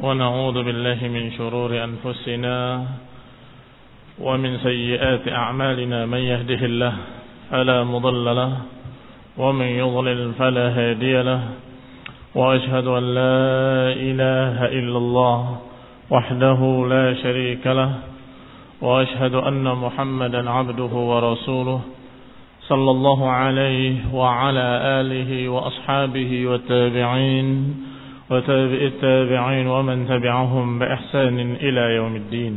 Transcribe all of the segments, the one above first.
ونعوذ بالله من شرور أنفسنا ومن سيئات أعمالنا من يهده الله فلا مضل له ومن يضلل فلا هادي له وأشهد أن لا إله إلا الله وحده لا شريك له وأشهد أن محمدا عبده ورسوله صلى الله عليه وعلى آله وأصحابه والتابعين وتابع التابعين ومن تبعهم بإحسان إلى يوم الدين.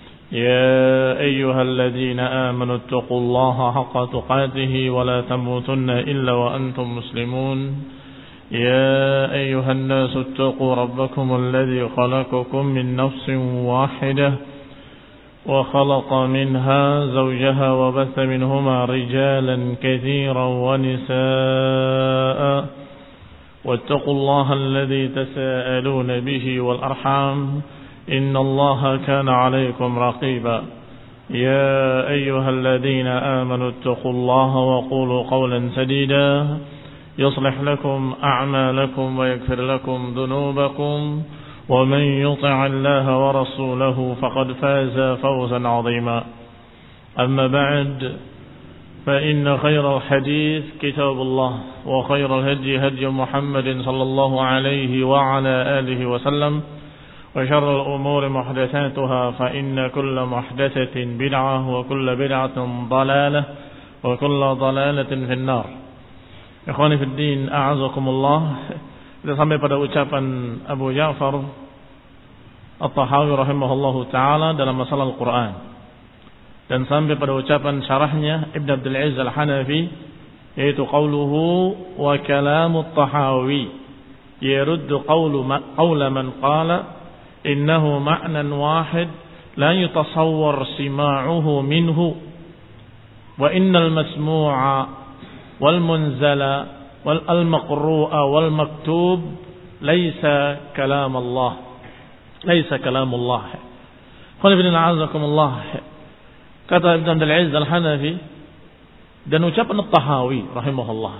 يا أيها الذين آمنوا اتقوا الله حق تقاته ولا تموتن إلا وأنتم مسلمون. يا أيها الناس اتقوا ربكم الذي خلقكم من نفس واحدة وخلق منها زوجها وبث منهما رجالا كثيرا ونساء واتقوا الله الذي تساءلون به والأرحام إن الله كان عليكم رقيبا. يا أيها الذين آمنوا اتقوا الله وقولوا قولا سديدا يصلح لكم أعمالكم ويغفر لكم ذنوبكم ومن يطع الله ورسوله فقد فاز فوزا عظيما. أما بعد فإن خير الحديث كتاب الله وخير الهدي هدي محمد صلى الله عليه وعلى آله وسلم وشر الأمور محدثاتها فإن كل محدثة بدعة وكل بدعة ضلالة وكل ضلالة في النار. Ikhwani fi din, a'azakumullah. Kita sampai pada ucapan Abu Ja'far At-Tahawi rahimahullahu ta'ala dalam masalah Al-Quran, dan sampai pada ucapan syarahnya Ibn Abdul Aziz Al-Hanafi, yaitu qawluhu wa kalamu At-Tahawi yaruddu qawla man qala innahu ma'nan wahid la yutasawwar sima'uhu minhu wa innal masmu'a wal munzala wal al-maqru'a wal maktub laysa kalam Allah, laysa kalam Allah. Qul inna a'azakumullah. Kata Ibn Abdul Aziz Al-Hanafi dan ucapan At-Tahawi rahimahullah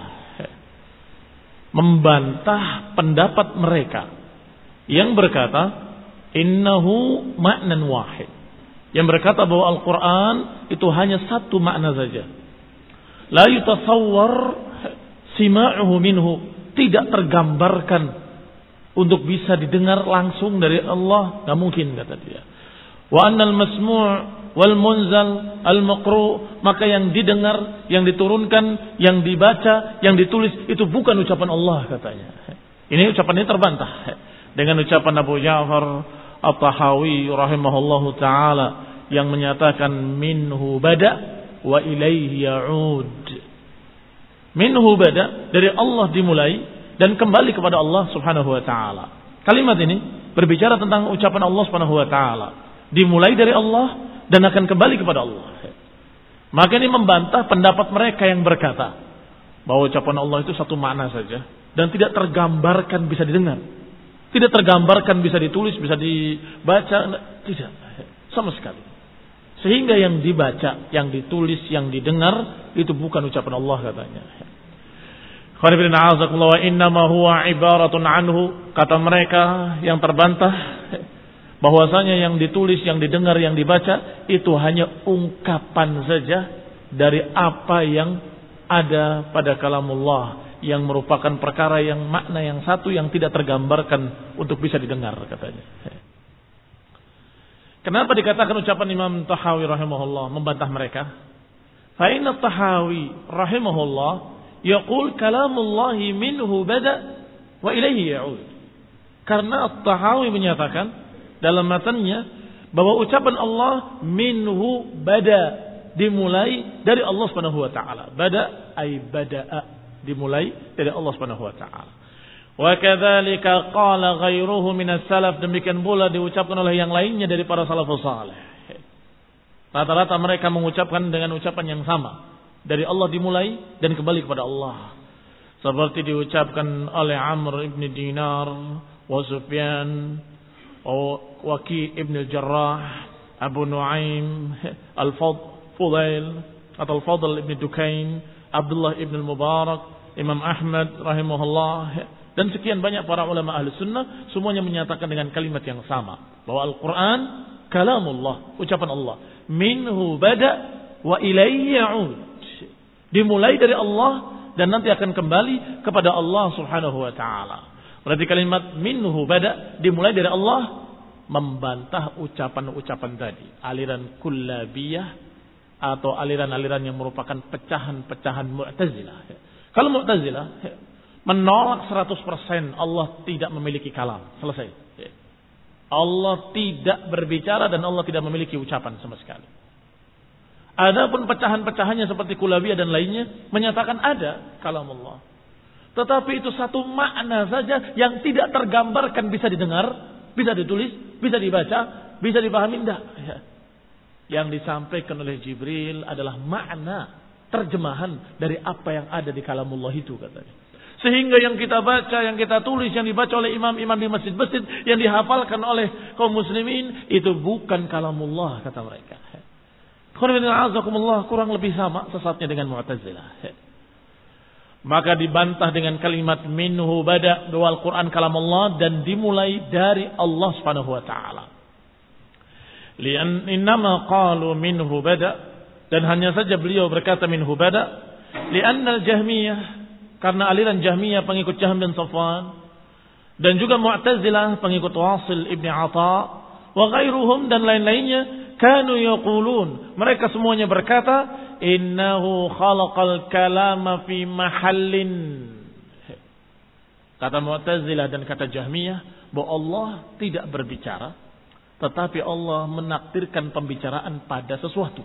membantah pendapat mereka yang berkata innahu ma'nan wahid, yang berkata bahwa Al-Quran itu hanya satu makna saja, la yutasawwar sima'uhu minhu, tidak tergambarkan untuk bisa didengar langsung dari Allah, tidak mungkin kata dia. Wa annal masmu' wal munzal al maqru', maka yang didengar, yang diturunkan, yang dibaca, yang ditulis itu bukan ucapan Allah katanya. Ini ucapan ini terbantah dengan ucapan Abu Ja'far At-Tahawi rahimahullahu taala yang menyatakan minhu bada wa ilaihi ya'ud. Minhu bada, dari Allah dimulai dan kembali kepada Allah Subhanahu wa taala. Kalimat ini berbicara tentang ucapan Allah Subhanahu wa taala, dimulai dari Allah dan akan kembali kepada Allah. Maka ini membantah pendapat mereka yang berkata bahwa ucapan Allah itu satu makna saja dan tidak tergambarkan bisa didengar, tidak tergambarkan bisa ditulis, bisa dibaca, tidak sama sekali. Sehingga yang dibaca, yang ditulis, yang didengar itu bukan ucapan Allah katanya. Wa innama huwa ibaratun anhu, kata mereka yang terbantah bahwasanya yang ditulis, yang didengar, yang dibaca itu hanya ungkapan saja dari apa yang ada pada kalamullah, yang merupakan perkara yang makna yang satu yang tidak tergambarkan untuk bisa didengar katanya. Kenapa dikatakan ucapan Imam Tahawi rahimahullah membantah mereka? Fa inna Tahawi rahimahullah yaqul kalamullahi minhu bada wa ilaihi ya'ud. Karena Tahawi menyatakan dalam matanya bahwa ucapan Allah minhu bada, dimulai dari Allah Subhanahu wa taala. Bada ay bada'a, dimulai dari Allah Subhanahu wa taala. Wa kadzalika qala ghairuhu minas salaf, demikian pula diucapkan oleh yang lainnya dari para salafus saleh. Rata-rata mereka mengucapkan dengan ucapan yang sama, dari Allah dimulai dan kembali kepada Allah. Seperti diucapkan oleh Amr ibn Dinar wa Sufyan Waki ibn al-Jarrah, Abu Nuaim, Al-Fudail atau Al-Fadl ibn Dukain, Abdullah ibn al-Mubarak, Imam Ahmad rahimahullah, Dan sekian banyak para ulama ahli sunnah semuanya menyatakan dengan kalimat yang sama, bahwa Al-Quran kalamullah, ucapan Allah. Minhu bada wa ilaihi ya'ud. Dimulai dari Allah dan nanti akan kembali kepada Allah Subhanahu wa taala. Berarti kalimat minhu bada dimulai dari Allah membantah ucapan-ucapan tadi, aliran kullabiyah atau aliran-aliran yang merupakan pecahan-pecahan Mu'tazilah. Kalau Mu'tazilah menolak 100% Allah tidak memiliki kalam, selesai. Allah tidak berbicara dan Allah tidak memiliki ucapan sama sekali. Adapun pecahan-pecahannya seperti kullabiyah dan lainnya menyatakan ada kalam Allah. Tetapi itu satu makna saja yang tidak tergambarkan, bisa didengar, bisa ditulis, bisa dibaca, bisa dipahami, tidak. Yang disampaikan oleh Jibril adalah makna terjemahan dari apa yang ada di kalamullah itu, katanya. Sehingga yang kita baca, yang kita tulis, yang dibaca oleh imam-imam di masjid-masjid, yang dihafalkan oleh kaum muslimin, itu bukan kalamullah, kata mereka. Kurang lebih sama sesatnya dengan Mu'tazilah. Maka dibantah dengan kalimat minhu bada, bahwa Al-Quran kalam Allah dan dimulai dari Allah Subhanahu wa taala. Innama qalu minhu bada, dan hanya saja beliau berkata minhu bada li'anna al-Jahmiyah, karena aliran Jahmiyah pengikut Jahm dan Safwan, dan juga Mu'tazilah pengikut Wasil ibn Atha wa ghairuhum dan lain-lainnya, kanu yaqulun, mereka semuanya berkata innahu khalaqal kalama fi mahallin. Kata Mu'tazilah dan kata Jahmiyah bahwa Allah tidak berbicara, tetapi Allah menakdirkan pembicaraan pada sesuatu.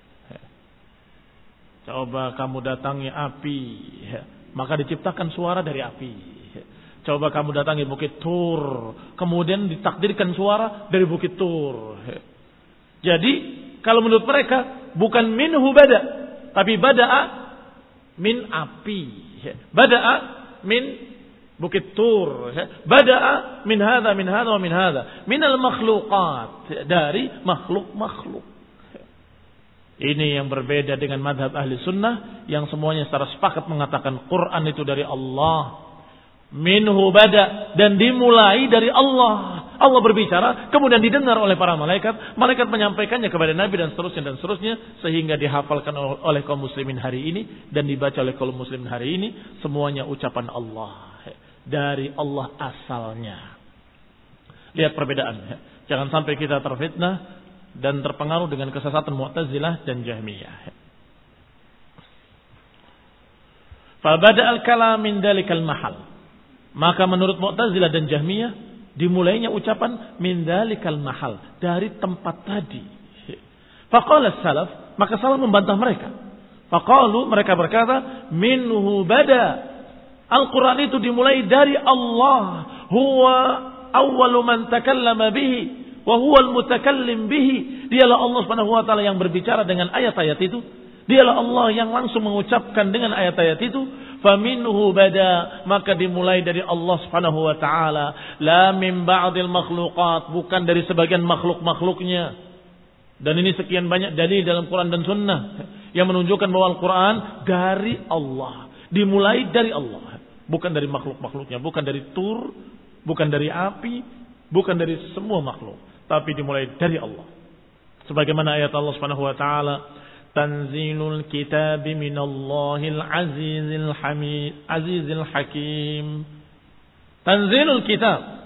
Coba kamu datangi api, maka diciptakan suara dari api. Coba kamu datangi Bukit Tur, kemudian ditakdirkan suara dari Bukit Tur. Jadi kalau menurut mereka bukan minhu bada, tapi bada'a min api, bada'a min Bukit Tur, bada'a min hadza wa min hadza, minal makhluqat, dari makhluk-makhluk. Ini yang berbeda dengan madhab ahli sunnah yang semuanya secara sepakat mengatakan Quran itu dari Allah. Minhu bada, dan dimulai dari Allah. Allah berbicara, kemudian didengar oleh para malaikat. Malaikat menyampaikannya kepada Nabi dan seterusnya, sehingga dihafalkan oleh kaum muslimin hari ini dan dibaca oleh kaum muslimin hari ini. Semuanya ucapan Allah, dari Allah asalnya. Lihat perbedaan. Jangan sampai kita terfitnah dan terpengaruh dengan kesesatan Mu'tazilah dan Jahmiyah. Fabada al-kalam min dalikal mahal. Maka menurut Mu'tazilah dan Jahmiyah dimulainya ucapan min dalikal mahal, dari tempat tadi. Faqala salaf, maka salaf membantah mereka. Faqalu, mereka berkata, minhu bada. Al-Quran itu dimulai dari Allah. Huwa awwalu man takallama bihi wa huwa al-mutakallim bihi. Dialah Allah Subhanahu wa taala yang berbicara dengan ayat-ayat itu. Dialah Allah yang langsung mengucapkan dengan ayat-ayat itu. Faminhu bada, maka dimulai dari Allah Subhanahu wa taala, la min ba'dil makhluqat, bukan dari sebagian makhluk-makhluknya. Dan ini sekian banyak dalil dalam Quran dan Sunnah yang menunjukkan bahwa Al-Quran dari Allah, dimulai dari Allah, bukan dari makhluk-makhluknya, bukan dari Tur, bukan dari api, bukan dari semua makhluk, tapi dimulai dari Allah. Sebagaimana ayat Allah Subhanahu wa taala, Tanzilul kitab minallahil azizil hamid azizil hakim. Tanzilul kitab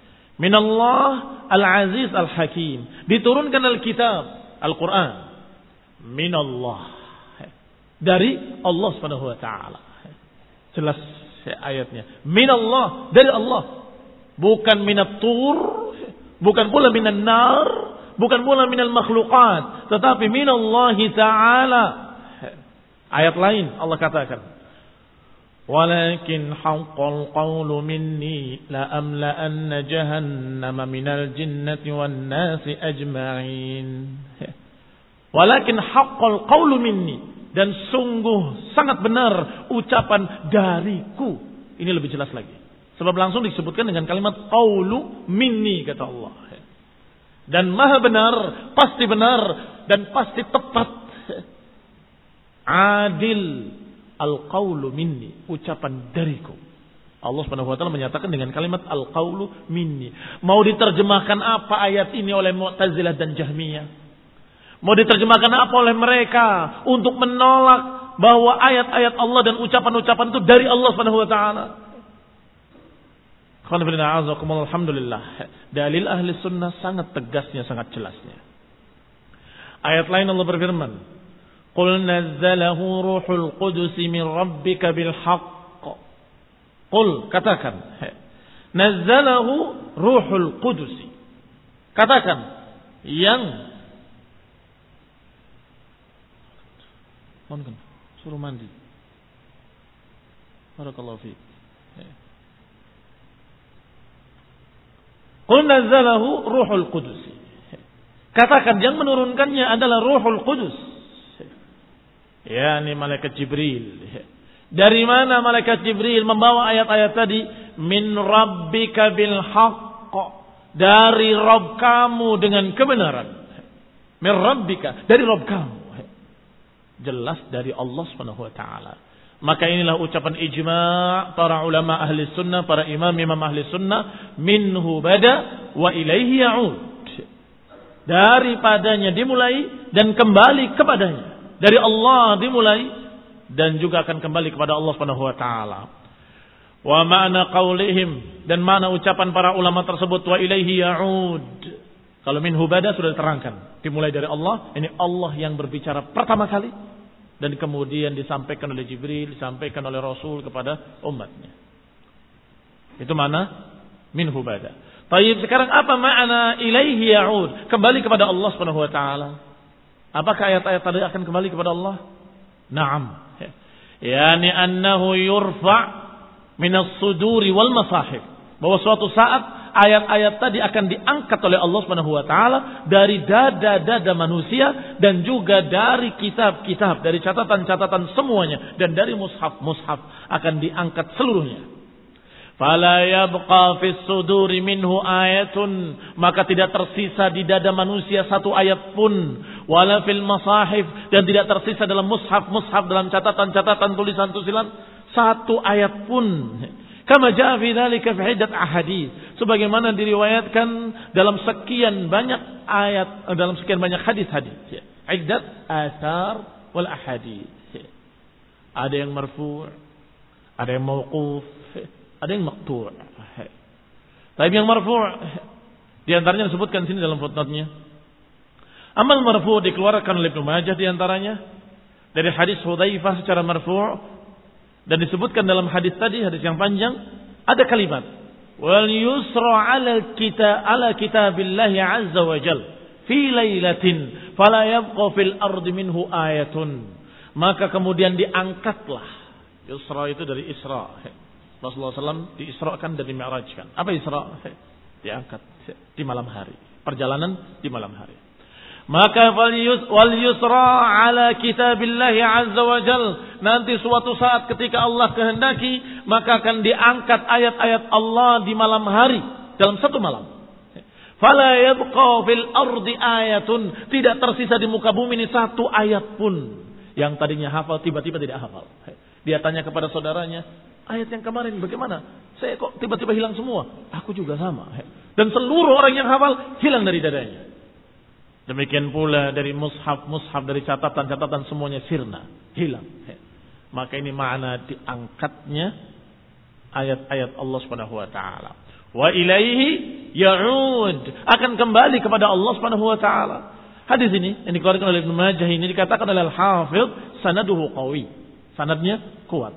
minallah al-aziz al-hakim. Diturunkan al-kitab, Al-Quran, minallah, dari Allah Subhanahu wa taala. Jelas ayatnya. Minallah, dari Allah. Bukan minat tur, bukan pula minan nar, bukan pula minal makhluqat, tetapi minallahi ta'ala. Ayat lain Allah katakan, walakin haqqal qawlu minni la amla'anna jahannama minal jinnati wan nasi ajma'in. Walakin haqqal qawlu minni, dan sungguh sangat benar ucapan dariku. Ini lebih jelas lagi, sebab langsung disebutkan dengan kalimat qawlu minni, kata Allah. Dan maha benar, pasti benar, dan pasti tepat. Adil al-qawlu minni, ucapan dariku. Allah Subhanahu wa taala menyatakan dengan kalimat al-qaulu minni. Mau diterjemahkan apa ayat ini oleh Mu'tazilah dan Jahmiyah? Mau diterjemahkan apa oleh mereka untuk menolak bahwa ayat-ayat Allah dan ucapan-ucapan itu dari Allah Subhanahu wa taala? Alhamdulillah. Dalil ahli sunnah sangat tegasnya, sangat jelasnya. Ayat lain Allah berfirman, "Qul nazzalahu ruhul qudus min rabbika bil haqq." Qul, katakan, nazzalahu ruhul qudus. Katakan, yang suruh mandi. Barakallahu fiik. Qul nazzalahu ruhul qudus. Katakan yang menurunkannya adalah Ruhul Qudus. Ya, ini malaikat Jibril. Dari mana malaikat Jibril membawa ayat-ayat tadi? Min rabbika bil haqq. Dari Rabb kamu dengan kebenaran. Min rabbika, dari Rabb kamu. Jelas dari Allah Subhanahu wa taala. Maka inilah ucapan ijma' para ulama ahli sunnah, para imam-imam ahli sunnah, minhu bada wa ilaihi ya'ud. Daripadanya dimulai dan kembali kepadanya. Dari Allah dimulai dan juga akan kembali kepada Allah Subhanahu wa taala. Wa ma'na qaulihim, dan mana ucapan para ulama tersebut, wa ilaihi ya'ud. Kalau minhu bada sudah diterangkan, dimulai dari Allah, ini Allah yang berbicara pertama kali dan kemudian disampaikan oleh Jibril, disampaikan oleh Rasul kepada umatnya. Itu mana minhu bada. Baik, sekarang apa makna ilaihi ya'ud? Kembali kepada Allah Subhanahu wa taala. Apakah ayat-ayat tadi akan kembali kepada Allah? Naam. Yani annahu yurfa' minas suduri wal masahif. Bahwa suatu saat ayat-ayat tadi akan diangkat oleh Allah Subhanahu wa taala dari dada-dada manusia dan juga dari kitab-kitab, dari catatan-catatan semuanya dan dari mushaf-mushaf akan diangkat seluruhnya. Fala yabqa fis suduri minhu ayatun, maka tidak tersisa di dada manusia satu ayat pun, wala fil masahif, dan tidak tersisa dalam mushaf-mushaf, dalam catatan-catatan, tulisan-tulisan satu ayat pun. Kama jaa fi dzalika fi iddat ahadits, sebagaimana diriwayatkan dalam sekian banyak ayat, dalam sekian banyak hadis-hadis. Iddat athar wal ahadits. Ada yang marfu', ada yang mauquf, ada yang maqtu'. Tapi yang marfu' di antaranya disebutkan sini dalam footnote-nya. Amal marfu' dikeluarkan oleh Ibnu Majah di antaranya dari hadis Hudzaifah secara marfu', dan disebutkan dalam hadis tadi, hadis yang panjang, ada kalimat wal yusra 'ala kitabillahi 'azza wa jal fi lailatin fala yabqa fil ardi minhu ayatun. Maka kemudian diangkatlah. Yusra itu dari Isra. Rasulullah SAW diisrakan dan dimi'rajkan. Apa Isra? Diangkat di malam hari. Perjalanan di malam hari. Maka wal yusra ala kitabillahi azza wa jal. Nanti suatu saat ketika Allah kehendaki, maka akan diangkat ayat-ayat Allah di malam hari. Dalam satu malam. Fala yabqa fil ardi ayatun. Tidak tersisa di muka bumi ini satu ayat pun. Yang tadinya hafal tiba-tiba tidak hafal. Dia tanya kepada saudaranya, ayat yang kemarin bagaimana? Saya kok tiba-tiba hilang semua? Aku juga sama. Dan seluruh orang yang hafal hilang dari dadanya. Demikian pula dari mushaf, dari catatan-catatan semuanya sirna, hilang. Maka ini makna diangkatnya ayat-ayat Allah Subhanahu wa taala. Wa ilaihi ya'ud, akan kembali kepada Allah Subhanahu wa taala. Hadis ini yang dikeluarkan oleh Ibnu Majah ini dikatakan oleh Al-Hafidz sanaduhu qawi. Sanadnya kuat.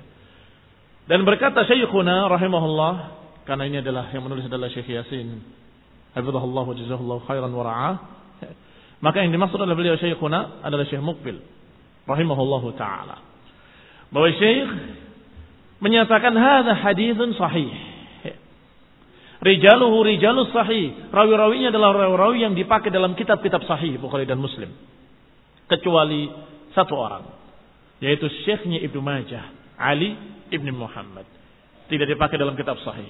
Dan berkata Syekhuna rahimahullah, karena ini adalah yang menulis adalah Syekh Yasin, hafizahullah wa jazahullahu khairan wa ra'ah. Maka yang dimaksud oleh beliau Syekhuna adalah Syekh Muqbil rahimahullahu taala. Bahwa Syekh menyatakan hadza haditsun sahih. Rijaluhu rijalus sahih. Rawi-rawinya adalah rawi-rawi yang dipakai dalam kitab-kitab sahih Bukhari dan Muslim. Kecuali satu orang, yaitu syekhnya Ibnu Majah, Ali Ibn Muhammad. Tidak dipakai dalam kitab sahih.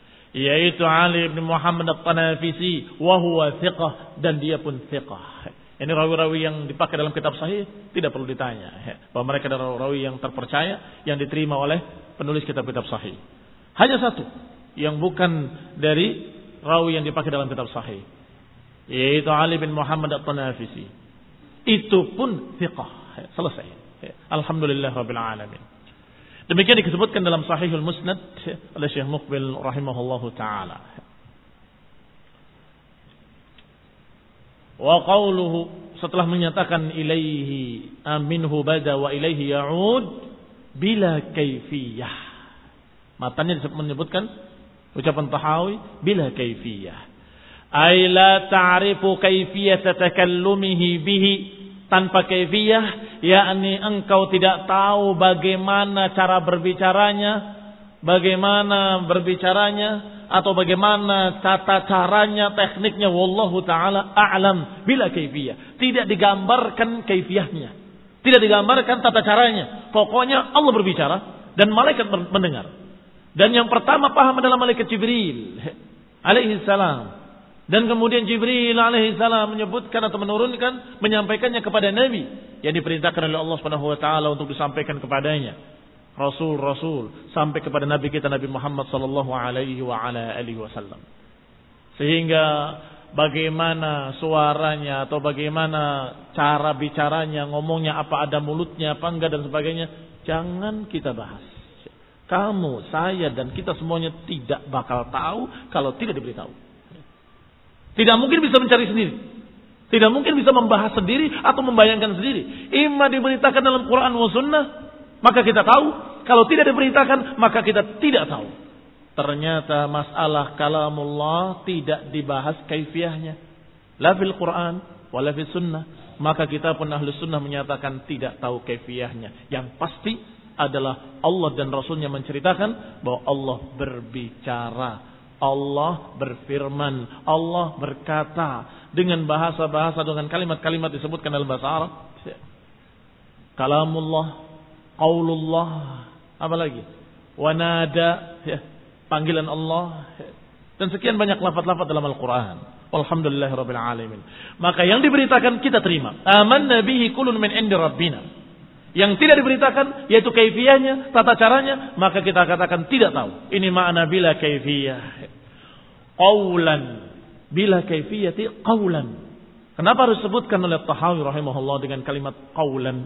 Yaitu Ali Ibn Muhammad At-Tanafisi, wa huwa thiqah, dan dia pun thiqah. Ini rawi-rawi yang dipakai dalam kitab sahih tidak perlu ditanya. Bahwa mereka adalah rawi yang terpercaya, yang diterima oleh penulis kitab-kitab sahih. Hanya satu yang bukan dari rawi yang dipakai dalam kitab sahih, yaitu Ali bin Muhammad At-Tanafisi. Itu pun thiqah. Selesai. Alhamdulillah Rabbil Alamin. Demikian disebutkan dalam Sahihul Musnad oleh Syekh Muqbil rahimahullahu ta'ala. Wa qawluhu, setelah menyatakan ilaihi minhu bada wa ilaihi ya'ud bila kaifiyah. Matanya menyebutkan ucapan Tahawi bila kaifiyah. Ay la ta'rifu kaifiyata takallumihi bihi, tanpa kaifiyah, yakni engkau tidak tahu bagaimana cara berbicaranya, atau bagaimana tata caranya, tekniknya. Wallahu ta'ala a'lam bila kaifiyah. Tidak digambarkan kaifiyahnya, tidak digambarkan tata caranya. Pokoknya Allah berbicara dan malaikat mendengar. Dan yang pertama paham adalah malaikat Jibril alaihi salam. Dan kemudian Jibril alaihi salam menyebutkan atau menurunkan, menyampaikannya kepada Nabi yang diperintahkan oleh Allah Subhanahu wa taala untuk disampaikan kepadanya. Rasul-rasul sampai kepada Nabi kita Nabi Muhammad sallallahu alaihi wa ala alihi wasallam. Sehingga bagaimana suaranya atau bagaimana cara bicaranya, ngomongnya apa ada mulutnya apa enggak dan sebagainya, jangan kita bahas. Kamu, saya dan kita semuanya tidak bakal tahu kalau tidak diberitahu. Tidak mungkin bisa mencari sendiri. Tidak mungkin bisa membahas sendiri atau membayangkan sendiri. Imma diberitakan dalam Quran wa sunnah, maka kita tahu. Kalau tidak diberitakan, maka kita tidak tahu. Ternyata masalah kalamullah tidak dibahas kaifiyahnya. La fil Quran, wa la fil sunnah. Maka kita pun ahli sunnah menyatakan tidak tahu kaifiyahnya. Yang pasti adalah Allah dan Rasulnya menceritakan bahwa Allah berbicara. Allah berfirman, Allah berkata dengan bahasa-bahasa, dengan kalimat-kalimat disebutkan dalam bahasa Arab. Kalamullah, qaulullah, apa lagi? Wanada, panggilan Allah, dan sekian banyak lafaz-lafaz dalam Al-Quran. Alhamdulillahirabbil alamin. Maka yang diberitakan kita terima. Amanna bihi kullun min indi rabbina. Yang tidak diberitakan yaitu kaifiyahnya, tata caranya, maka kita katakan tidak tahu. Ini makna bila kaifiyah. Qaulan, bila kaifiyati qaulan. Kenapa harus disebutkan oleh Tahawi rahimahullah dengan kalimat qaulan?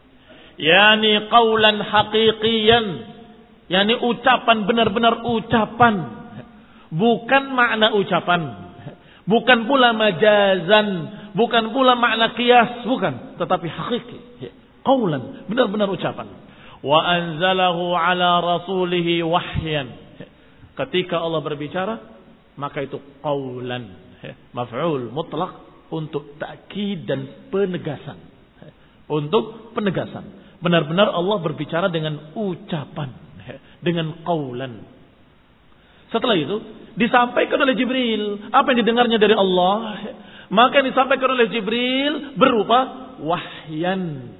Yani qaulan haqiqiyan. Yani ucapan, benar-benar ucapan. Bukan makna ucapan. Bukan pula majazan. Bukan pula makna qiyas. Bukan. Tetapi hakiki. Qaulan, benar-benar ucapan. Wa anzalahu ala rasulihi wahyan. Ketika Allah berbicara, maka itu qaulan. Maf'ul mutlaq untuk ta'kid dan penegasan. Untuk penegasan. Benar-benar Allah berbicara dengan ucapan. Dengan qaulan. Setelah itu, disampaikan oleh Jibril. Apa yang didengarnya dari Allah. Maka yang disampaikan oleh Jibril berupa wahyan.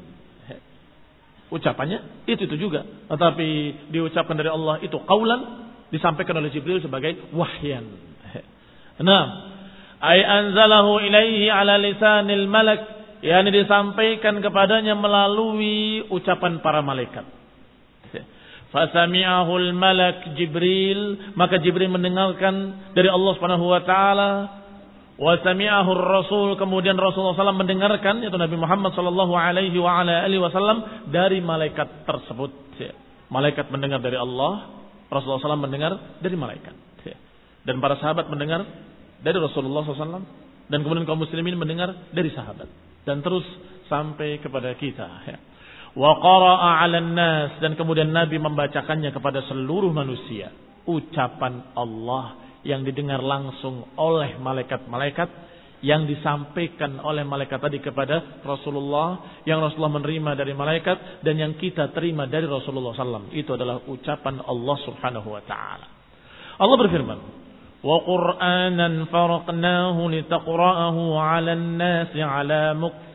Ucapannya itu juga, tetapi diucapkan dari Allah itu qaulan, disampaikan oleh Jibril sebagai wahyan. Nah, ay anzalahu ilaihi ala lisanil malak, yakni disampaikan kepadanya melalui ucapan para malaikat. Fasami'ahul malak Jibril, maka Jibril mendengarkan dari Allah Subhanahu wa taala. Wa sami'ahu Rasul, kemudian Rasulullah SAW mendengarkan, yaitu Nabi Muhammad sallallahu alaihi wa ala alihi wasallam dari malaikat tersebut. Malaikat mendengar dari Allah, Rasulullah SAW mendengar dari malaikat. Dan para sahabat mendengar dari Rasulullah SAW, dan kemudian kaum muslimin mendengar dari sahabat, dan terus sampai kepada kita. Wa qara'a 'alan nas, dan kemudian Nabi membacakannya kepada seluruh manusia. Ucapan Allah yang didengar langsung oleh malaikat-malaikat, yang disampaikan oleh malaikat tadi kepada Rasulullah, yang Rasulullah menerima dari malaikat, dan yang kita terima dari Rasulullah SAW. Itu adalah ucapan Allah Subhanahu wa ta'ala. Allah berfirman, wa Qur'anan faraqnahu litaqra'ahu 'alan nasi 'ala mukth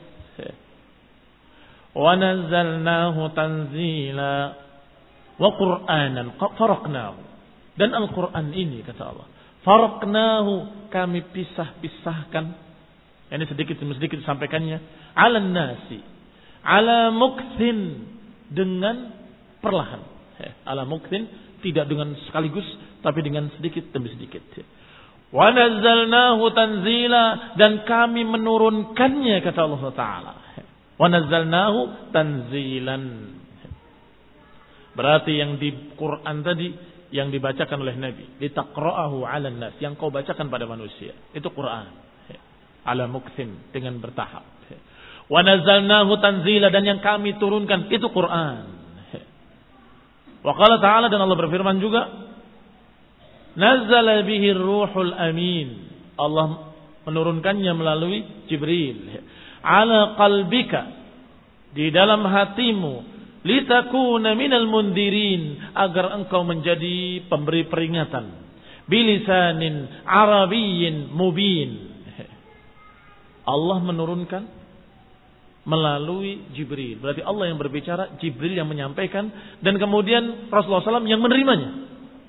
wa nazzalnahu tanzila. Wa Qur'anan faraqnahu, dan Al-Quran ini kata Allah, faraqnahu, kami pisah-pisahkan, Ini sedikit demi sedikit disampaikannya. Alan nasi. Ala mukthin. Dengan perlahan. Ala mukthin. Tidak dengan sekaligus. Tapi dengan sedikit demi sedikit. Wa nazzalnahu tanzila. Dan kami menurunkannya kata Allah Ta'ala. Wa nazzalnahu tanzilan. Berarti yang di Quran tadi. Yang dibacakan oleh Nabi. Litaqra'ahu ala nas. Yang kau bacakan pada manusia. Itu Quran. Ala mukthin, dengan bertahap. Wa nazzalnahu tanzila, dan yang kami turunkan itu Quran. Wa qala ta'ala, dan Allah berfirman juga, nazzala bihi ruhul amin. Allah menurunkannya melalui Jibril. Ala qalbika, di dalam hatimu, litakuna minal mundirin, agar engkau menjadi pemberi peringatan. Bilisanin arabiyyin mubin. Allah menurunkan melalui Jibril. Berarti Allah yang berbicara, Jibril yang menyampaikan, dan kemudian Rasulullah SAW yang menerimanya.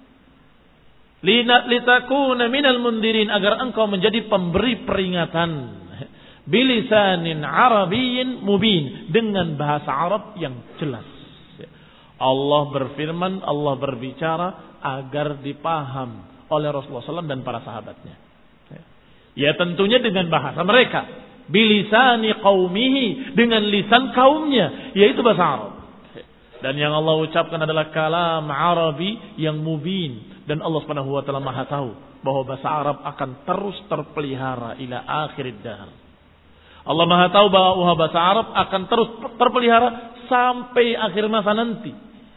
Litakuna minal mundirin, agar engkau menjadi pemberi peringatan. Bilisanin arabiyyin mubin, dengan bahasa Arab yang jelas. Allah berfirman, Allah berbicara agar dipaham oleh Rasulullah SAW dan para sahabatnya. Ya tentunya dengan bahasa mereka. Bilisani qaumihi, dengan lisan kaumnya, yaitu bahasa Arab. Dan yang Allah ucapkan adalah kalam Arabi yang mubin. Dan Allah Subhanahu wa taala Maha tahu bahwa bahasa Arab akan terus terpelihara ila akhirid dahr. Allah Maha tahu bahwa bahasa Arab akan terus terpelihara sampai akhir masa nanti.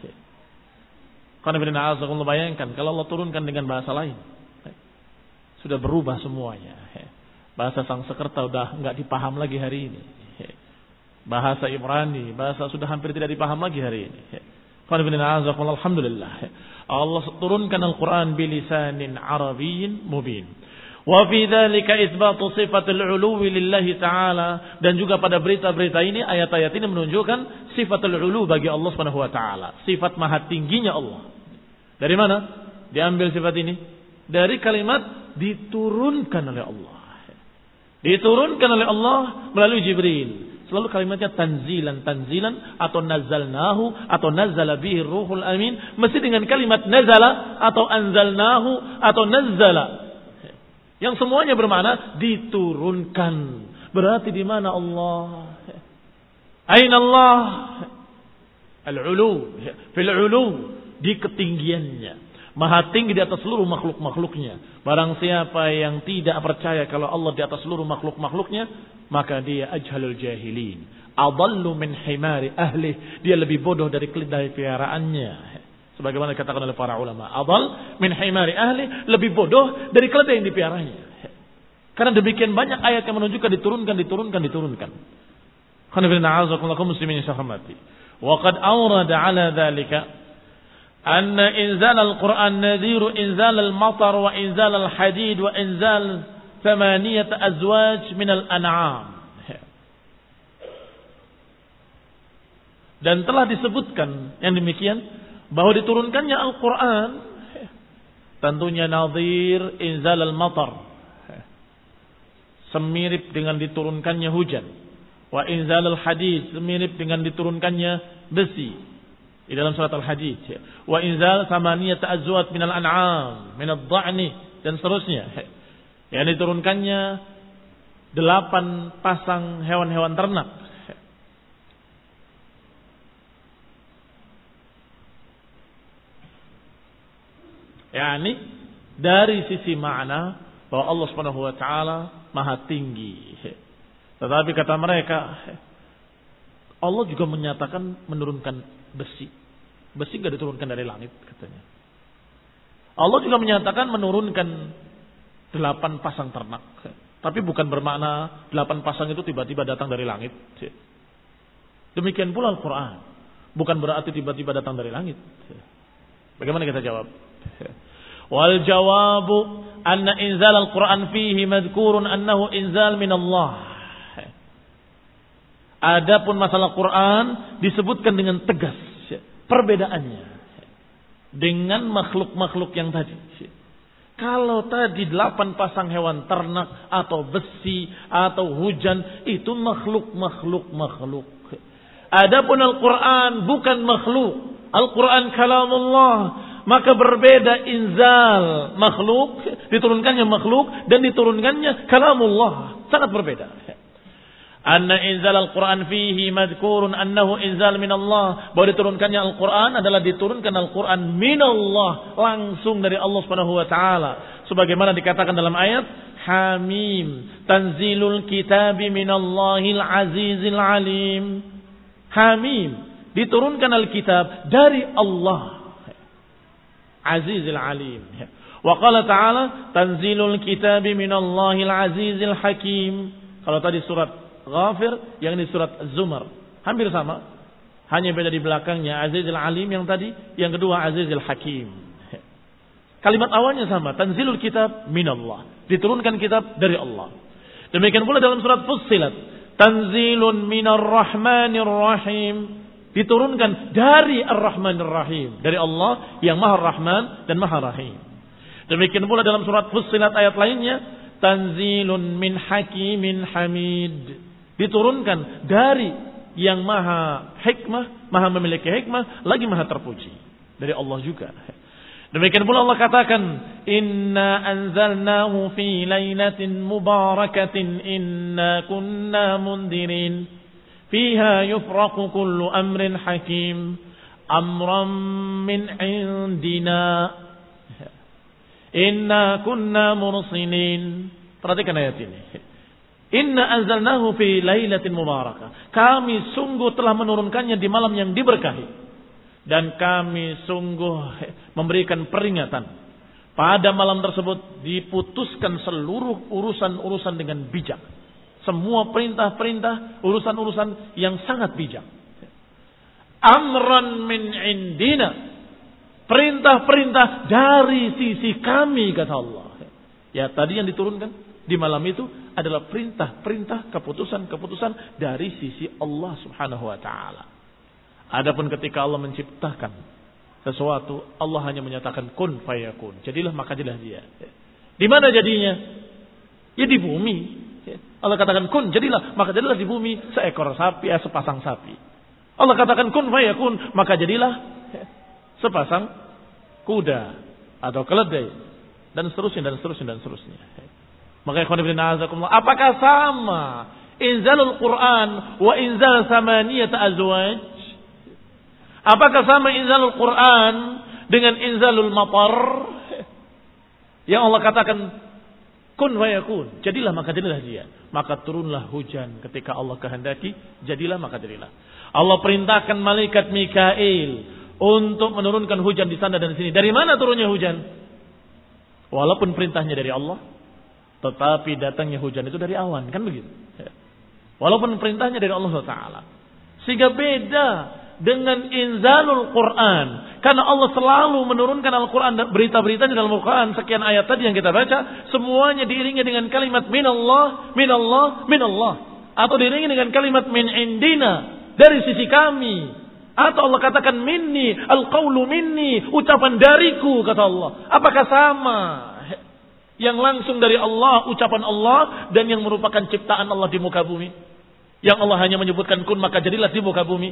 Karena bayangkan kalau Allah turunkan dengan bahasa lain, sudah berubah semuanya. Bahasa Sanskerta sudah enggak dipaham lagi hari ini. Bahasa Ibrani, bahasa sudah hampir tidak dipaham lagi hari ini. Alhamdulillah. Allah turunkan Al-Quran bilisanin arabiyyin mubin. Wa fi dzalika itsbatu sifatul 'uluwi lillahi ta'ala, dan juga pada berita-berita ini, ayat-ayat ini menunjukkan sifatul 'ulu bagi Allah Subhanahu wa taala, sifat maha tingginya Allah. Dari mana diambil sifat ini? Dari kalimat diturunkan oleh Allah. Diturunkan oleh Allah melalui Jibril. Selalu kalimatnya tanzilan, tanzilan, atau nazzalnahu, atau nazzala bihi ruhul amin. Mesti dengan kalimat nazala, atau anzalnahu, atau nazzala. Yang semuanya bermakna diturunkan. Berarti di mana Allah? Aina Allah? Al-ulu. Fil-ulu. Di ketinggiannya. Maha tinggi di atas seluruh makhluk-makhluknya. Barang siapa yang tidak percaya kalau Allah di atas seluruh makhluk-makhluknya, maka dia ajhalul jahilin. Adallu min himari ahli. Dia lebih bodoh dari keledai piaraannya. Sebagaimana dikatakan oleh para ulama. Adal min himari ahli. Lebih bodoh dari keledai yang dipiaranya. Karena demikian banyak ayat yang menunjukkan diturunkan. Wa qad awrada ala dhalika anna inzal al-Quran nadhiru inzal al-matar wa inzal al-hadid wa inzal thamaniyat azwaj min al-an'am. Dan telah disebutkan yang demikian bahwa diturunkannya Al-Quran tentunya nadhir inzal al-matar, semirip dengan diturunkannya hujan, wa inzal al-hadid, semirip dengan diturunkannya besi di dalam surat Al-Hadid, wa inzal thamaniyat azwaj min al-an'am min ad-dha'ni, dan seterusnya. Yang diturunkannya 8 pasang hewan-hewan ternak. Yani dari sisi makna bahwa Allah Subhanahu wa taala Maha tinggi. Tetapi kata mereka, Allah juga menyatakan menurunkan besi. Besi enggak diturunkan dari langit katanya. Allah juga menyatakan menurunkan 8 pasang ternak. Tapi bukan bermakna 8 pasang itu tiba-tiba datang dari langit. Demikian pula Al-Quran. Bukan berarti tiba-tiba datang dari langit. Bagaimana kita jawab? Wal jawabu anna inzal al-Quran fihi madhkurun annahu inzal min Allah. Adapun masalah Quran disebutkan dengan tegas perbedaannya dengan makhluk-makhluk yang tadi. Kalau tadi 8 pasang hewan ternak atau besi atau hujan itu makhluk. Adapun Al-Quran bukan makhluk. Al-Quran kalamullah. Maka berbeda inzal makhluk, diturunkannya makhluk dan diturunkannya kalamullah. Sangat berbeda. Anna inzal Al-Quran fihi madhkurun annahu inzal minallah. Bahwa diturunkannya Al-Quran adalah diturunkan Al-Quran minallah. Langsung dari Allah subhanahu wa ta'ala. Sebagaimana dikatakan dalam ayat Hamim. Tanzilul kitabi minallahil azizil alim. Hamim. Diturunkan Al-Kitab dari Allah. Azizil alim. Wa qala ta'ala tanzilul kitabi minallahil azizil hakim. Kalau tadi surat Ghafir, yang ini surat Az-Zumar. Hampir sama. Hanya beda di belakangnya Azizil Alim yang tadi, yang kedua Azizil Hakim. Kalimat awalnya sama, tanzilul kitab minallah. Diturunkan kitab dari Allah. Demikian pula dalam surat Fussilat, tanzilun minar rahmanir rahim. Diturunkan dari Ar-Rahmanir Rahim, dari Allah yang Maha Rahman dan Maha Rahim. Demikian pula dalam surat Fussilat ayat lainnya, tanzilun min hakimin hamid. Diturunkan dari yang maha hikmah, maha memiliki hikmah, lagi maha terpuji. Dari Allah juga. Demikian pula Allah katakan, inna anzalnahu fi lailatin mubarakatin inna kunna mundirin. Fiha yufraqu kullu amrin hakim. Amran min indina. Inna kunna mursilin. Perhatikan ayat ini. Inna anzalnahu fi lailatin mubarakah. Kami sungguh telah menurunkannya di malam yang diberkahi. Dan kami sungguh memberikan peringatan. Pada malam tersebut diputuskan seluruh urusan-urusan dengan bijak. Semua perintah-perintah, urusan-urusan yang sangat bijak. Amran min indina. Perintah-perintah dari sisi kami, kata Allah. Ya, tadi yang diturunkan di malam itu adalah perintah-perintah, keputusan-keputusan dari sisi Allah subhanahu wa ta'ala. Adapun ketika Allah menciptakan sesuatu, Allah hanya menyatakan kun fayakun. Jadilah maka jadilah dia. Di mana jadinya? Ya di bumi. Allah katakan kun, jadilah maka jadilah di bumi seekor sapi, sepasang sapi. Allah katakan kun fayakun, maka jadilah sepasang kuda atau keledai dan seterusnya. Maka ikhwan fillah azakumullah, apakah sama inzalul Quran wa inzal samaniyat azwaj? Apakah sama inzalul Quran dengan inzalul matar? Yang Allah katakan kun fayakun, jadilah maka jadilah dia. Maka turunlah hujan ketika Allah kehendaki, jadilah maka jadilah. Allah perintahkan malaikat Mikail untuk menurunkan hujan di sana dan di sini. Dari mana turunnya hujan? Walaupun perintahnya dari Allah, tetapi datangnya hujan itu dari awan, kan begitu? Walaupun perintahnya dari Allah Taala, sehingga beda dengan inzalul Quran. Karena Allah selalu menurunkan Al-Quran, berita-beritanya dalam Al-Quran, sekian ayat tadi yang kita baca, semuanya diiringi dengan kalimat minallah, minallah, minallah. Atau diiringi dengan kalimat min indina, dari sisi kami. Atau Allah katakan minni, al-qawlu minni, ucapan dariku, kata Allah. Apakah sama? Yang langsung dari Allah, ucapan Allah, dan yang merupakan ciptaan Allah di muka bumi. Yang Allah hanya menyebutkan kun, maka jadilah di muka bumi.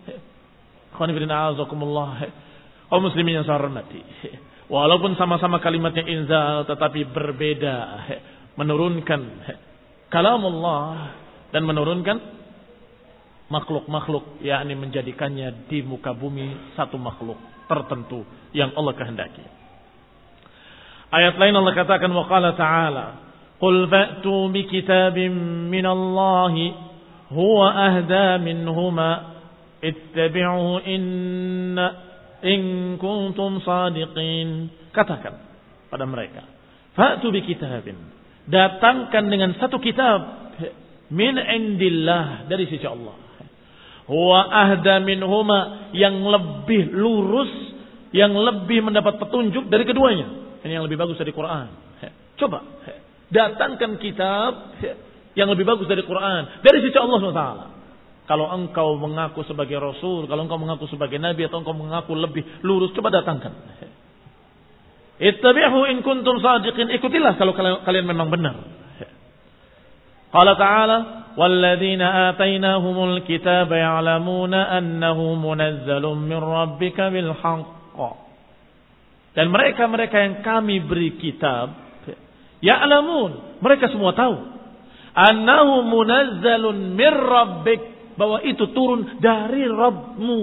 Kaum muslimin yang saya hormati, walaupun sama-sama kalimatnya inzal, tetapi berbeda. Menurunkan kalamullah dan menurunkan makhluk-makhluk, yakni menjadikannya di muka bumi satu makhluk tertentu yang Allah kehendaki. Ayat lain Allah katakan, wa qala ta'ala, qul fa'tu bi kitabin minallahi huwa ahda minhuma ittabi'uhu in kuntum sadiqin. Katakan pada mereka, fa'tu bi kitabin, datangkan dengan satu kitab min indillah, dari sisi Allah. Huwa ahda minhuma, yang lebih lurus, yang lebih mendapat petunjuk dari keduanya. Ini yang lebih bagus dari Quran. Coba datangkan kitab yang lebih bagus dari Quran, dari sisi Allah SWT. Kalau engkau mengaku sebagai Rasul, kalau engkau mengaku sebagai Nabi, atau engkau mengaku lebih lurus, coba datangkan. Ittabi'hu in kuntum shadiqin. Ikutilah kalau kalian memang benar. Qala ta'ala, walladzina atainahumul kitaba ya'lamuna annahu munazzalun min rabbika bil haqq. Dan mereka-mereka yang kami beri kitab, ya'lamun, mereka semua tahu, annahu munazzalun min rabbik, bahwa itu turun dari Rabbmu.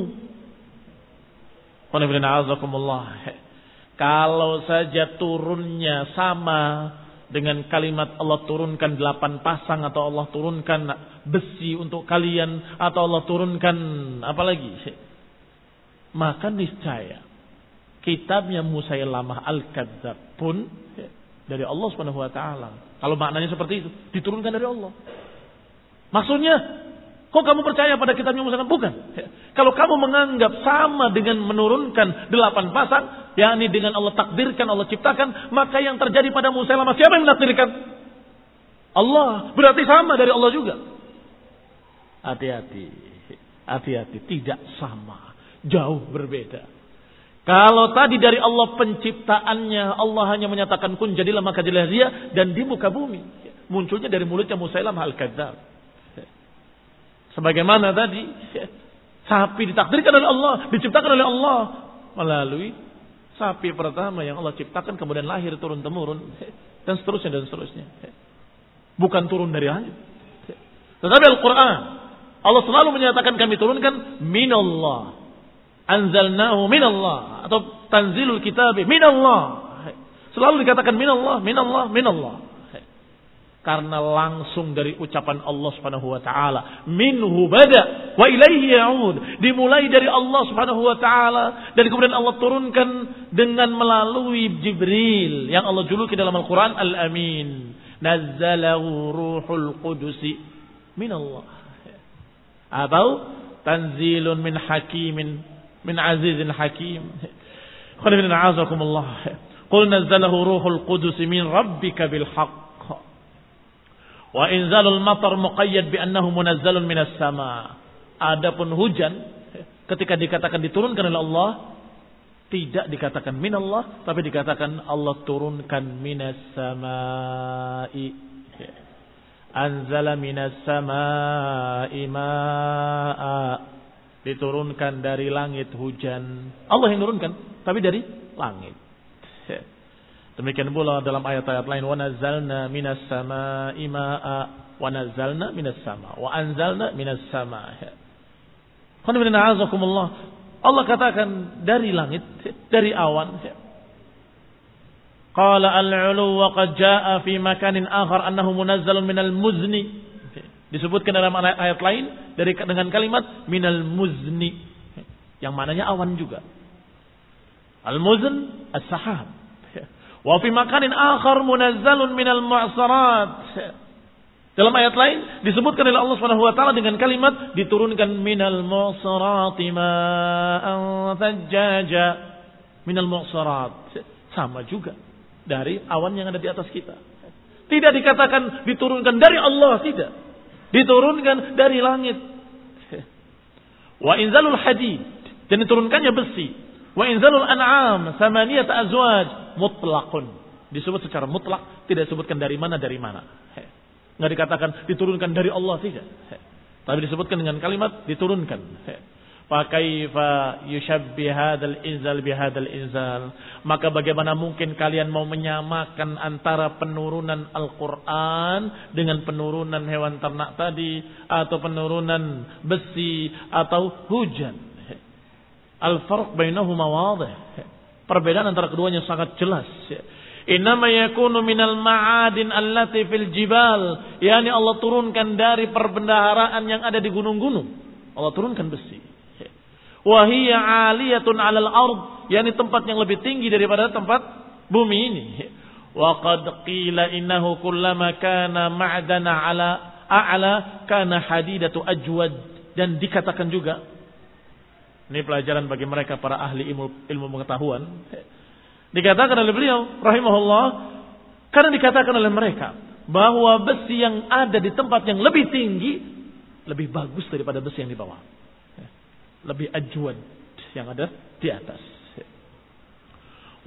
Kalau saja turunnya sama dengan kalimat Allah turunkan 8 pasang, atau Allah turunkan besi untuk kalian, atau Allah turunkan apa lagi, maka niscaya kitabnya Musailamah Al-Kadzdzab pun dari Allah Subhanahu wa taala. Kalau maknanya seperti itu, diturunkan dari Allah. Maksudnya, kok kamu percaya pada kitabnya Musailamah? Bukan. Kalau kamu menganggap sama dengan menurunkan 8 pasang, yakni dengan Allah takdirkan, Allah ciptakan, maka yang terjadi pada Musailamah, siapa yang menakdirkan? Allah. Berarti sama dari Allah juga. Hati-hati. Hati-hati. Tidak sama. Jauh berbeda. Kalau tadi dari Allah penciptaannya, Allah hanya menyatakan kun jadilah maka jadilah dia, dan di muka bumi munculnya dari mulutnya Musailamah Al-Kadzdzab. Sebagaimana tadi sapi ditakdirkan oleh Allah, diciptakan oleh Allah melalui sapi pertama yang Allah ciptakan, kemudian lahir turun temurun, dan seterusnya dan seterusnya. Bukan turun dari langit. Tetapi Al-Quran, Allah selalu menyatakan kami turunkan minallah, anzalnahu minallah, atau tanzilul kitabi minallah. Selalu dikatakan minallah, minallah, minallah. Karena langsung dari ucapan Allah Subhanahu wa taala, minhu bada wa ilaihi ya'ud, dimulai dari Allah Subhanahu wa taala, dan kemudian Allah turunkan dengan melalui Jibril yang Allah juluki dalam Al-Qur'an Al-Amin, nazzalahu ruhul qudusi minallah, atau tanzilun min hakimin min azizin hakim. Khairin a'azakumullah. Qul nazzalahu ruhul qudusi min rabbika bil haqq. Wa inzalul matar muqayyad bi annahu munazzalun minas sama. Adapun hujan ketika dikatakan diturunkan oleh Allah, tidak dikatakan minallah, tapi dikatakan Allah turunkan minas samai. Anzala minas samai ma'a, diturunkan dari langit hujan. Allah yang turunkan, tapi dari langit. Demikian pula dalam ayat-ayat lain, wa nazzalna minas samaa'i maa'a, wa nazzalna minas sama', wa anzalna minas sama'. Allah katakan dari langit, dari awan. Qala al-'ulu wa qad jaa'a fi makanin akhar annahu munazzalun minal muzni. Disebutkan dalam ayat lain dengan kalimat minal muzni, yang maknanya awan juga. Al-muzn as-sahab. Wa fi makanin akhar munazzalun minal mu'sarat. Dalam ayat lain disebutkan oleh Allah Subhanahu wa taala dengan kalimat diturunkan minal mu'sarati ma'an thajjaja. Minal mu'sarat, sama juga dari awan yang ada di atas kita. Tidak dikatakan diturunkan dari Allah, tidak. Diturunkan dari langit. Wa inzalul hadid, dan diturunkannya besi. Wa inzalul an'am samaniyat azwaj mutlaqun, disebut secara mutlak, tidak disebutkan dari mana. Enggak dikatakan diturunkan dari Allah, tidak. Tapi disebutkan dengan kalimat diturunkan. Fa kaifa yushabbih hadzal inzal bihadzal inzal? Maka bagaimana mungkin kalian mau menyamakan antara penurunan Al-Qur'an dengan penurunan hewan ternak tadi, atau penurunan besi atau hujan? Al-farq bainahuma wadih. Perbedaan antara keduanya sangat jelas. Innama yakunu minal ma'adin allati fil jibal, yakni Allah turunkan dari perbendaharaan yang ada di gunung-gunung. Allah turunkan besi. Wa hiya 'aliyatun 'alal ard, yakni tempat yang lebih tinggi daripada tempat bumi ini. Wa qad qila innahu kullama kana ma'dana 'ala a'la kana hadidatu ajwad, dan dikatakan juga, ini pelajaran bagi mereka para ahli ilmu pengetahuan. Dikatakan oleh beliau rahimahullah, karena dikatakan oleh mereka bahwa besi yang ada di tempat yang lebih tinggi lebih bagus daripada besi yang di bawah. Lebih ajwad yang ada di atas.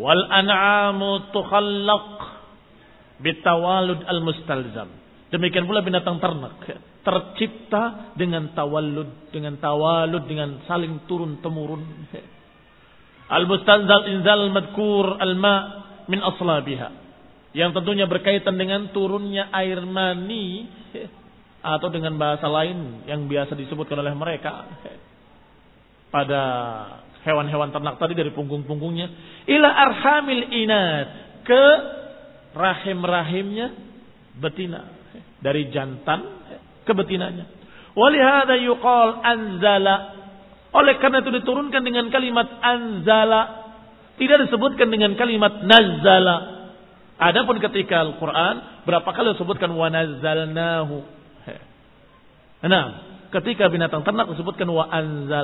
Wal an'amu tukhallaq bitawalud al-mustalzam. Demikian pula binatang ternak tercipta dengan tawalud, dengan saling turun temurun. Al-mustalzal inzal madkur al-ma min aslabiha, yang tentunya berkaitan dengan turunnya air mani, atau dengan bahasa lain yang biasa disebutkan oleh mereka pada hewan-hewan ternak tadi dari punggung-punggungnya ila arhamil inat, ke rahim-rahimnya betina, dari jantan ke betinanya. Walihada yuqal anzala, oleh karena itu diturunkan dengan kalimat anzala, tidak disebutkan dengan kalimat nazzala. Adapun ketika Al-Quran berapa kali disebutkan wa nazzalnahu. Nah, ketika binatang ternak disebutkan wa anzal.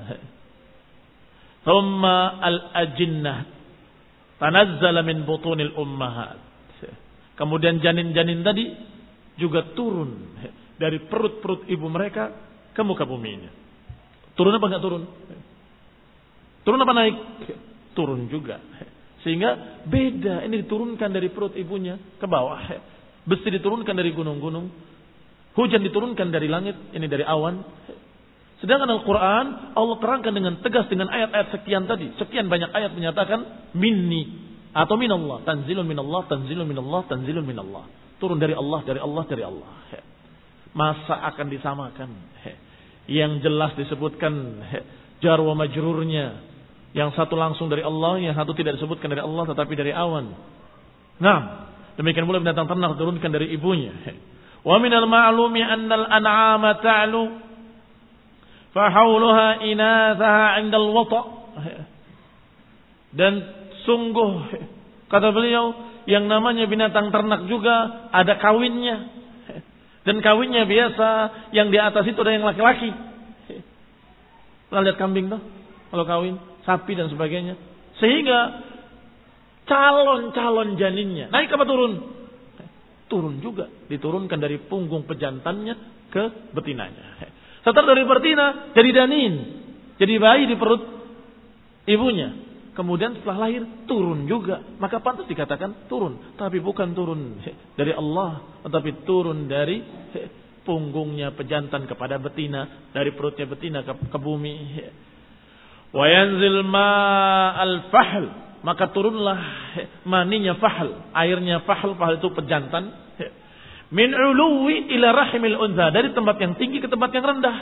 Thumma al-ajinnah tanazzala min butunil ummahat. Kemudian janin-janin tadi juga turun dari perut-perut ibu mereka ke muka bumi ini. Turun apa enggak turun? Turun apa naik? Turun juga. Sehingga beda, ini diturunkan dari perut ibunya ke bawah. Besi diturunkan dari gunung-gunung. Hujan diturunkan dari langit, ini dari awan. Sedangkan Al-Quran Allah terangkan dengan tegas dengan ayat-ayat sekian tadi. Sekian banyak ayat menyatakan minni atau minallah, tanzilun minallah, tanzilun minallah, tanzilun minallah. Turun dari Allah, dari Allah, dari Allah. Masa akan disamakan? Yang jelas disebutkan jar wa majrurnya, yang satu langsung dari Allah, yang satu tidak disebutkan dari Allah tetapi dari awan. Nah, demikian pula binatang ternak turunkan dari ibunya. Wa minal ma'lumi annal an'ama ta'lu fa hawluha inathaha 'inda al-wata'. Dan sungguh kata beliau, yang namanya binatang ternak juga ada kawinnya. Dan kawinnya biasa yang di atas itu ada yang laki-laki. Pernah lihat kambing tuh kalau kawin, sapi dan sebagainya. Sehingga calon-calon janinnya naik apa turun? Turun juga, diturunkan dari punggung pejantannya ke betinanya. Setelah dari betina jadi janin, jadi bayi di perut ibunya. Kemudian setelah lahir turun juga, maka pantas dikatakan turun, tapi bukan turun dari Allah, tetapi turun dari punggungnya pejantan kepada betina, dari perutnya betina ke bumi. Wa yanzil ma'al fahl, maka turunlah maninya fahl, airnya fahl itu pejantan, min uluwi ila rahimil untha, dari tempat yang tinggi ke tempat yang rendah.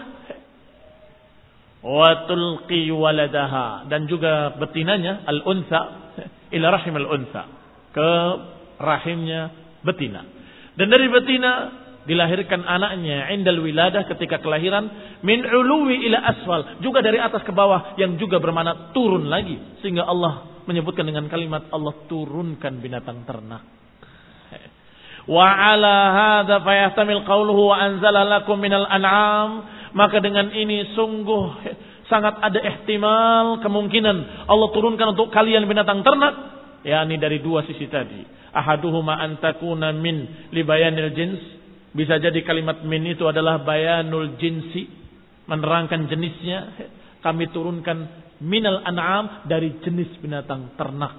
Wa tulqi waladaha, dan juga betinanya al-untha ila rahimil untha, ke rahimnya betina. Dan dari betina dilahirkan anaknya indal wiladah, ketika kelahiran, min uluwi ila asfal, juga dari atas ke bawah, yang juga bermakna turun lagi, sehingga Allah menyebutkan dengan kalimat Allah turunkan binatang ternak. Wa ala hadza fayahtamil qawluhu wa anzala lakum minal an'am, maka dengan ini sungguh sangat ada ihtimal, kemungkinan Allah turunkan untuk kalian binatang ternak, yakni dari dua sisi tadi. Ahaduhuma an takuna min li bayanil jins, bisa jadi kalimat min itu adalah bayanul jinsi, menerangkan jenisnya. Kami turunkan minal an'am, dari jenis binatang ternak.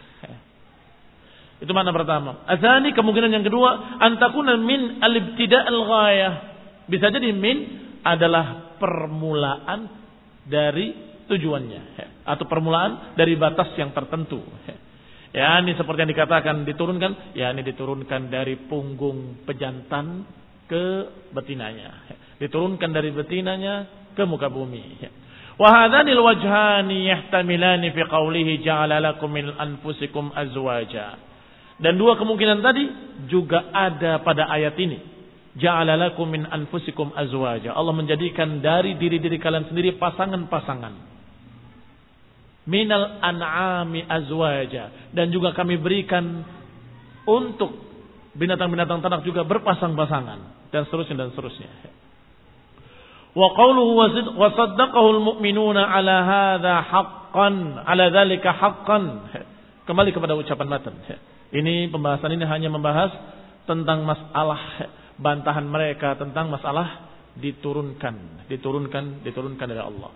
Itu makna pertama. Azani, kemungkinan yang kedua, an takuna min al-ibtida' al-ghayah, bisa jadi min adalah permulaan dari tujuannya, atau permulaan dari batas yang tertentu. Ya, ini seperti yang dikatakan diturunkan, ya ini diturunkan dari punggung pejantan ke betinanya, diturunkan dari betinanya ke muka bumi. Wa hadanil wajhani yahtamilani fi qawlihi ja'ala lakum min anfusikum azwaja. Dan dua kemungkinan tadi juga ada pada ayat ini. Ja'ala lakum min anfusikum azwaja. Allah menjadikan dari diri-diri kalian sendiri pasangan-pasangan. Minal an'ami azwaja. Dan juga kami berikan untuk binatang-binatang ternak juga berpasang-pasangan. Dan seterusnya. Wa qawluhu wa saddaqahu al-mu'minuna ala hadha haqqan, ala dhalika haqqan. Kembali kepada ucapan matan. Ini pembahasan ini hanya membahas tentang masalah bantahan mereka tentang masalah diturunkan dari Allah.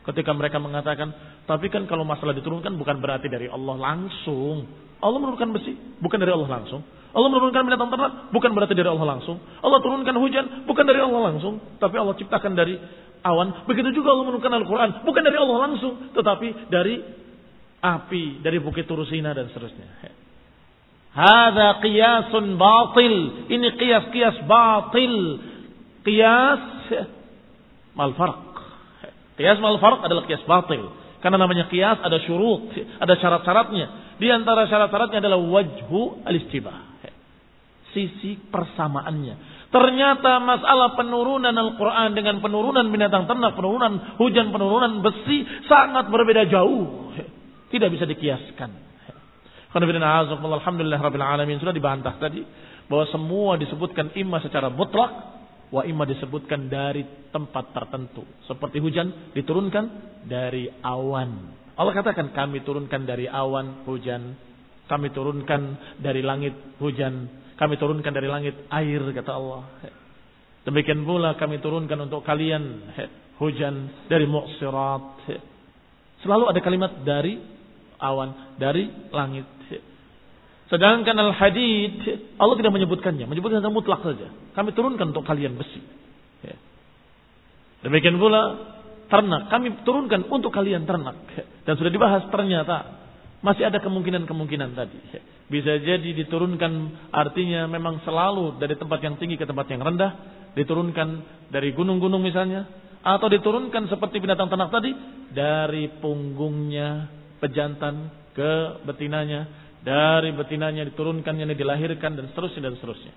Ketika mereka mengatakan, tapi kan kalau masalah diturunkan bukan berarti dari Allah langsung. Allah menurunkan besi, bukan dari Allah langsung. Allah menurunkan binatang ternak, bukan berarti dari Allah langsung. Allah turunkan hujan, bukan dari Allah langsung. Tapi Allah ciptakan dari awan. Begitu juga Allah menurunkan Al-Quran, bukan dari Allah langsung. Tetapi dari api, dari bukit Turusina dan seterusnya. Hada qiyasun batil. Ini qiyas batil. Qiyas mal-farq. Qiyas mal-farq adalah qiyas batil. Karena namanya qiyas ada syurut, ada syarat-syaratnya. Di antara syarat-syaratnya adalah wajhu al-istibah. Sisi persamaannya. Ternyata masalah penurunan Al-Quran dengan penurunan binatang ternak, penurunan hujan, penurunan besi sangat berbeda jauh. Tidak bisa dikiaskan. Alhamdulillah Rabbil Alamin. Sudah dibantah tadi bahwa semua disebutkan imma secara mutlak, wa imma disebutkan dari tempat tertentu. Seperti hujan diturunkan dari awan. Allah katakan kami turunkan dari awan hujan. Kami turunkan dari langit hujan. Kami turunkan dari langit air, kata Allah. Demikian pula kami turunkan untuk kalian hujan dari mu'sirat. Selalu ada kalimat dari awan, dari langit. Sedangkan al-hadid Allah tidak menyebutkannya, menyebutkan secara mutlak saja. Kami turunkan untuk kalian besi. Demikian pula ternak, kami turunkan untuk kalian ternak. Dan sudah dibahas ternyata masih ada kemungkinan-kemungkinan tadi. Bisa jadi diturunkan artinya memang selalu dari tempat yang tinggi ke tempat yang rendah. Diturunkan dari gunung-gunung misalnya. Atau diturunkan seperti binatang ternak tadi. Dari punggungnya pejantan ke betinanya. Dari betinanya diturunkan yang dilahirkan dan seterusnya dan seterusnya.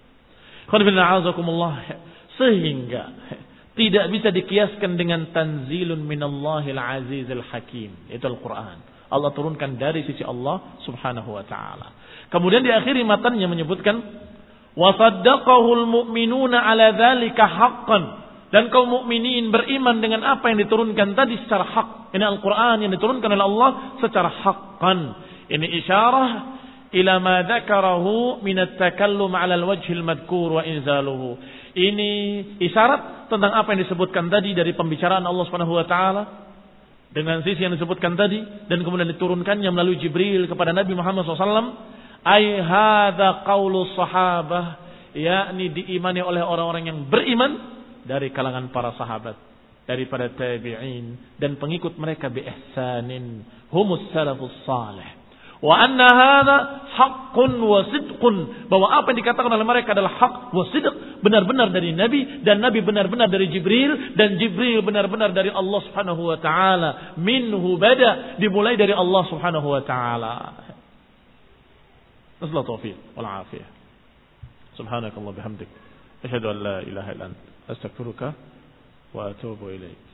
Sehingga tidak bisa dikiaskan dengan tanzilun minallahil azizil hakim. Itu Al-Quran. Allah turunkan dari sisi Allah subhanahu wa ta'ala. Kemudian di akhir matannya menyebutkan wasaddaqahul mu'minuna ala dzalika haqqan, dan kaum mukminin beriman dengan apa yang diturunkan tadi secara hak. Ini Al-Qur'an yang diturunkan oleh Allah secara haqqan. Ini isyarah ila ma dzakarahu min at-takallum 'ala al-wajhil madhkur wa inzaluhu. Ini isyarat tentang apa yang disebutkan tadi dari pembicaraan Allah Subhanahu wa taala dengan sisi yang disebutkan tadi, dan kemudian diturunkannya melalui Jibril kepada Nabi Muhammad SAW. Ai hadza qaulu sahabah, yakni diimani oleh orang-orang yang beriman dari kalangan para sahabat, daripada tabi'in dan pengikut mereka bi ihsanin, humus salafus salih. Wa anna hadza haqqun wa sidqun, bahwa apa yang dikatakan oleh mereka adalah hak wa sidq, benar-benar dari Nabi, dan Nabi benar-benar dari Jibril, dan Jibril benar-benar dari Allah Subhanahu wa taala. Minhu bada, dimulai dari Allah Subhanahu wa taala. Nasallahu taufiq wal afiyah. Subhanakallah bihamdik, asyhadu an la ilaha illa anta, astaghfiruka wa atubu ilaik.